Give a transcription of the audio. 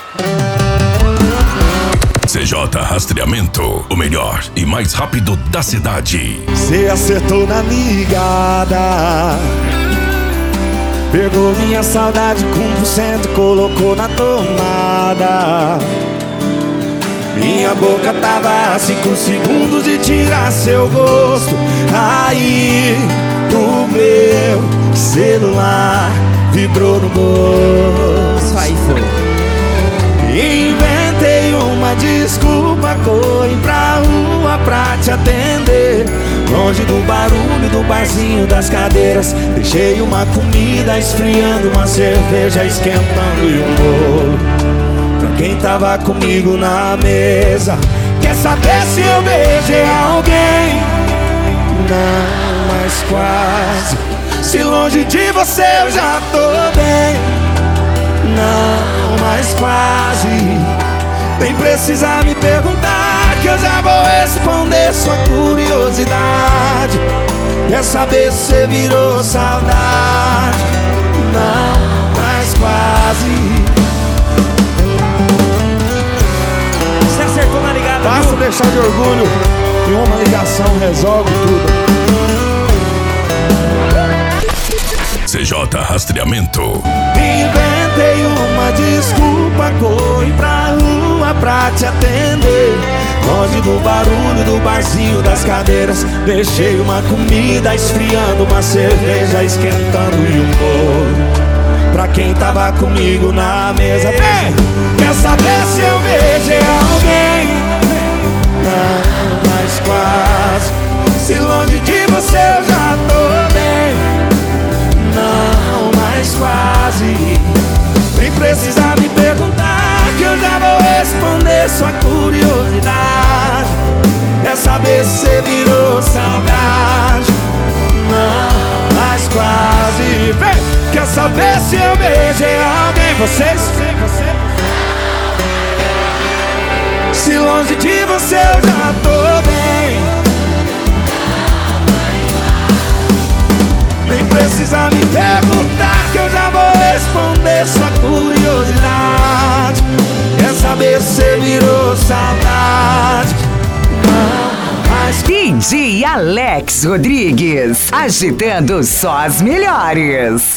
CJ Rastreamento, o melhor e mais rápido da cidade. Cê acertou na ligada, pegou minha saudade com 100%, colocou na tomada. Minha boca tava a 5 segundos de tirar seu gosto. Aí o meu celular vibrou no bolso. Aí foi. Inventei uma desculpa, corri pra rua pra te atender. Longe do barulho do barzinho das cadeiras, deixei uma comida esfriando, uma cerveja esquentando e um bolo pra quem tava comigo na mesa. Quer saber se eu beijei alguém? Não, mas quase. Se longe de você eu já tô bem. Não, mas quase. Nem precisa me perguntar, que eu já vou responder sua curiosidade. Quer saber se você virou saudade? Não, mas quase. Você acertou na ligada, Basta viu? deixar de orgulho e uma ligação resolve tudo. CJ Rastreamento. Inventei uma desculpa, corri pra rua pra te atender. Longe do barulho do barzinho das cadeiras, deixei uma comida esfriando, uma cerveja esquentando e um bolo pra quem tava comigo na mesa. Vem! Quer saber se eu beijei alguém? Não, mas quase. Se longe de você eu já tô bem. Não, mas quase. Nem precisa me perguntar, que eu já vou responder sua curiosidade. Quer saber se você virou saudade? Não, mas quase. Vem! Quer saber se eu beijei alguém? Vocês? Se longe de você eu já tô bem. Nem precisa me perguntar, que eu já vou responder sua curiosidade. Quer saber se você virou saudade? Não, mas DJ Alex Rodrigues, agitando só as melhores.